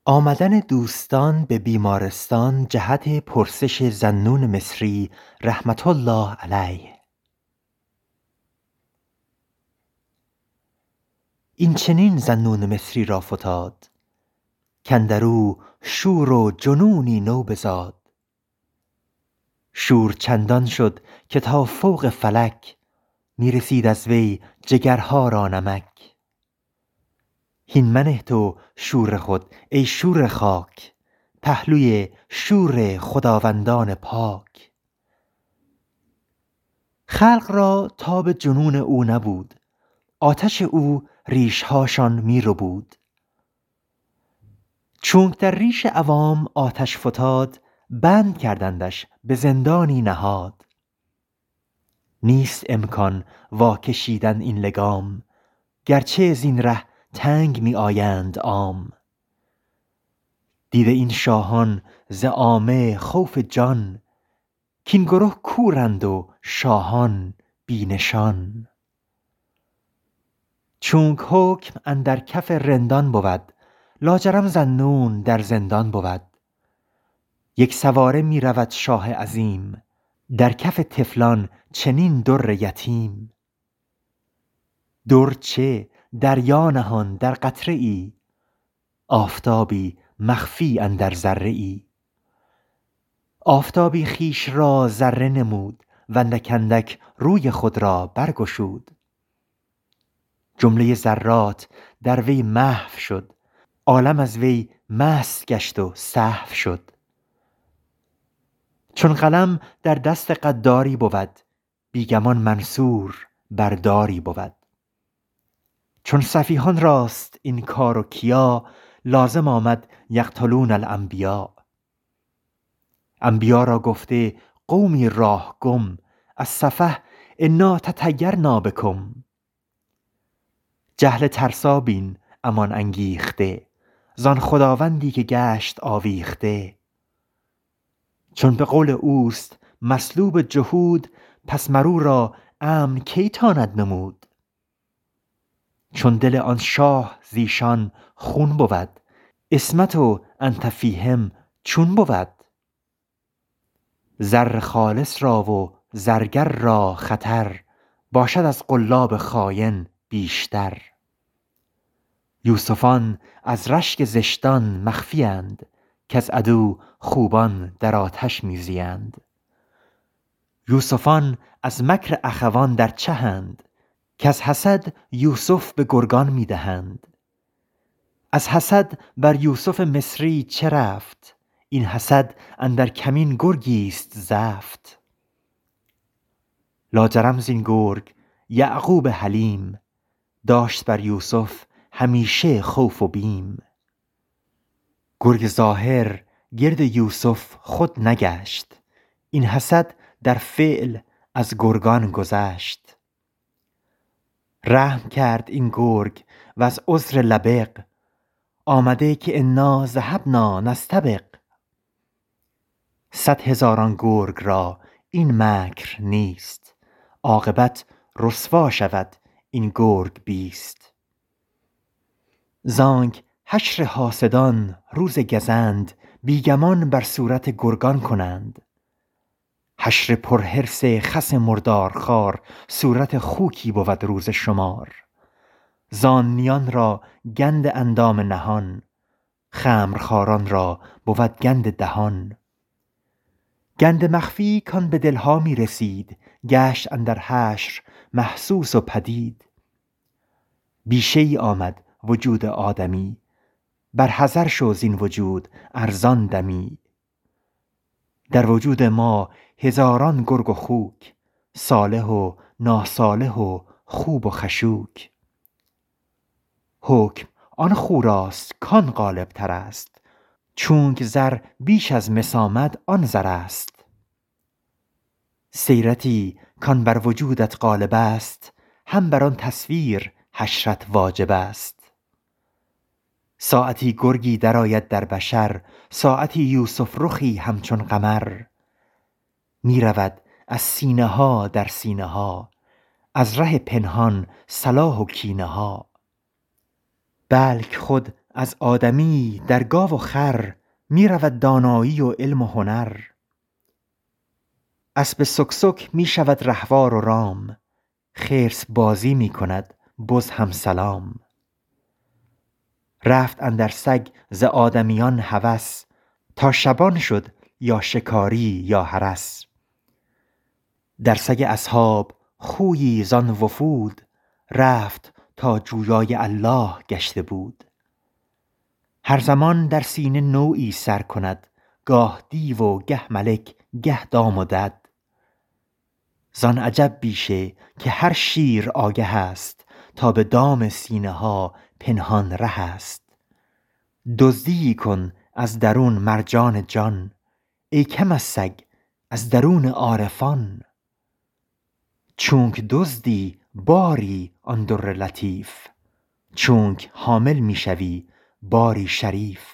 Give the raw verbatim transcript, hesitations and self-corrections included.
آمدن دوستان به بیمارستان جهت پرسش ذاالنون مصری رحمت الله علیه. این چنین ذاالنون مصری را فتاد کاندرو شور و جنونی نو بزاد. شور چندان شد که تا فوق فلک می رسید از وی جگرها را نمک. هین منه تو شور خود ای شور خاک، پهلوی شور خداوندان پاک. خلق را تاب جنون او نبود، آتش او ریشهاشان می ربود. چونک در ریش عوام آتش فتاد، بند کردندش به زندانی نهاد. نیست امکان واکشیدن این لگام، گرچه زین ره تنگ می آیند عام. دیده این شاهان ز عامه خوف جان، کین گره کورند و شاهان بی نشان. چونک حکم اندر کف رندان بود، لاجرم ذاالنون در زندان بود. یک سواره می رود شاه عظیم، در کف طفلان چنین در یتیم. در چه دریا نهان در قطره ای، آفتابی مخفی اندر ذره ای. آفتابی خویش را ذره نمود، و اندک اندک روی خود را برگشود. جمله ذرات در وی محو شد، عالم از وی مست گشت و سهو شد. چون قلم در دست غداری بود، بی گمان منصور بر داری بود. چون سفیهان راست این کار و کیا، لازم آمد یقتلون الانبیا. انبیا را گفته قومی راه گم، از سفه انا تطیرنا بکم. جهل ترسا بین امان انگیخته، زان خداوندی که گشت آویخته. چون به قول اوست مسلوب جهود، پس مرو را امن کی تاند نمود. چون دل آن شاه زیشان خون بود، عصمت و انت فیهم چون بود. زر خالص را و زرگر را خطر، باشد از قلاب خاین بیشتر. یوسفان از رشک زشتان مخفی اند، کز عدو خوبان در آتش می زیند. یوسفان از مکر اخوان در چهند، کز حسد یوسف به گرگان می دهند. از حسد بر یوسف مصری چه رفت، این حسد اندر کمین گرگیست زفت. لاجرم زین گرگ یعقوب حلیم، داشت بر یوسف همیشه خوف و بیم. گرگ ظاهر گرد یوسف خود نگشت، این حسد در فعل از گرگان گذشت. رحم کرد این گرگ و از عذر لبق، آمده که انا ذهبنا نستبق. صد هزاران گرگ را این مکر نیست، عاقبت رسوا شود این گرگ بیست. زانک حشر حاسدان روز گزند، بی گمان بر صورت گرگان کنند. حشر پرحرص خس مردارخوار، صورت خوکی بود روز شمار. زان نیان را گند اندام نهان، خمرخواران را بود گند دهان. گند مخفی کان به دلها می رسید، گشت اندر حشر محسوس و پدید. بیشه ای آمد وجود آدمی، بر حذر شو زین وجود ارزان دمی. در وجود ما هزاران گرگ و خوک، صالح و ناصالح و خوب و خشوک. حکم آن خو راست کان غالب تر است، چونک زر بیش از مس آمد آن زر است. سیرتی کان بر وجودت غالب است، هم بر آن تصویر حشرت واجب است. ساعتی گرگی درآید در بشر، ساعتی یوسف رخی همچون قمر. می رود از سینه ها در سینه ها، از ره پنهان صلاح و کینه ها. بلک خود از آدمی در گاو و خر می رود دانایی و علم و هنر. اسب سکسک می شود رهوار و رام، خرس بازی می کند بز هم سلام. رفت اندر سگ ز آدمیان هوس، تا شبان شد یا شکاری یا حرس. در سگ اصحاب خویی زان وفود، رفت تا جویای الله گشته بود. هر زمان در سینه نوعی سر کند، گاه دیو و گه ملک گه دام و دد. زان عجب بیشه که هر شیر آگه است، تا به دام سینه ها پنهان ره است. دزدیی کن از درون مرجان جان، ای کم از سگ از درون عارفان. چونک دزدی باری آن در لطیف، چونک حامل می شوی باری شریف.